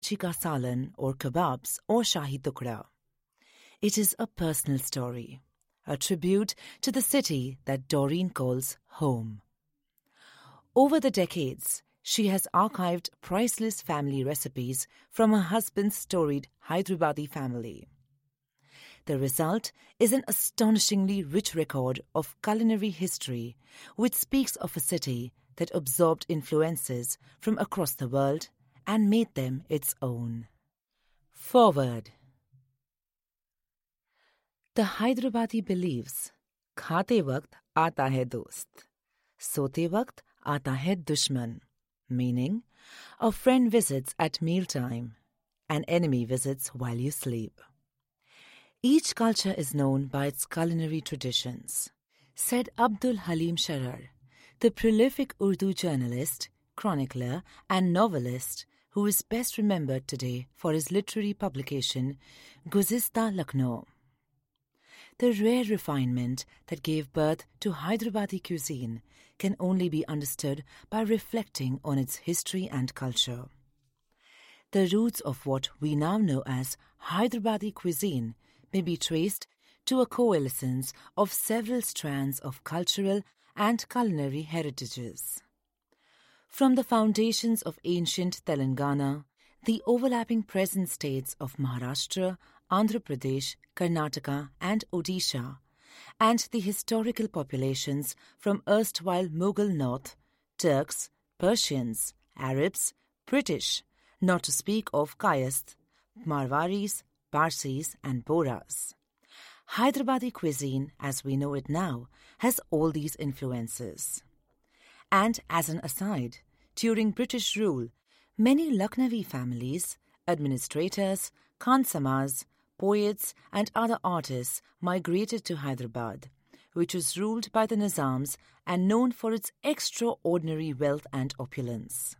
Marchi ka salan or kebabs or shahi tukda. It is a personal story, a tribute to the city that Doreen calls home. Over the decades, she has archived priceless family recipes from her husband's storied Hyderabadi family. The result is an astonishingly rich record of culinary history, which speaks of a city that absorbed influences from across the world and made them its own. Forward. The Hyderabadi believes, खाते वक्त आता है दोस्त, सोते वक्त आता है दुश्मन, meaning, a friend visits at mealtime, an enemy visits while you sleep. Each culture is known by its culinary traditions, said Abdul Halim Sharar, the prolific Urdu journalist, chronicler, and novelist who is best remembered today for his literary publication, Guzista Lucknow. The rare refinement that gave birth to Hyderabadi cuisine can only be understood by reflecting on its history and culture. The roots of what we now know as Hyderabadi cuisine may be traced to a coalescence of several strands of cultural and culinary heritages. From the foundations of ancient Telangana, the overlapping present states of Maharashtra, Andhra Pradesh, Karnataka and Odisha, and the historical populations from erstwhile Mughal North, Turks, Persians, Arabs, British, not to speak of Kayast, Marwaris, Parsis and Boras. Hyderabadi cuisine, as we know it now, has all these influences. And as an aside, during British rule, many Lucknowi families, administrators, khansamas, poets and other artists migrated to Hyderabad, which was ruled by the Nizams and known for its extraordinary wealth and opulence.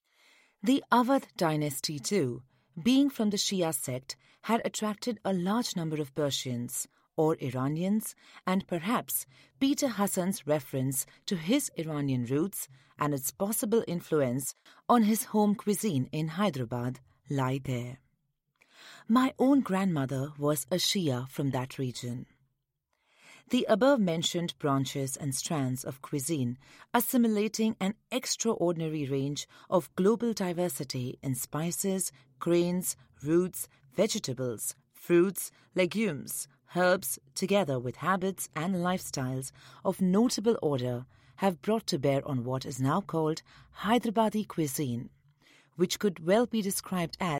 The Awadh dynasty too, being from the Shia sect, had attracted a large number of Persians or Iranians, and perhaps Peter Hassan's reference to his Iranian roots and its possible influence on his home cuisine in Hyderabad lie there. My own grandmother was a Shia from that region. The above-mentioned branches and strands of cuisine assimilating an extraordinary range of global diversity in spices, grains, roots, vegetables, fruits, legumes, herbs, together with habits and lifestyles of notable order, have brought to bear on what is now called Hyderabadi cuisine, which could well be described as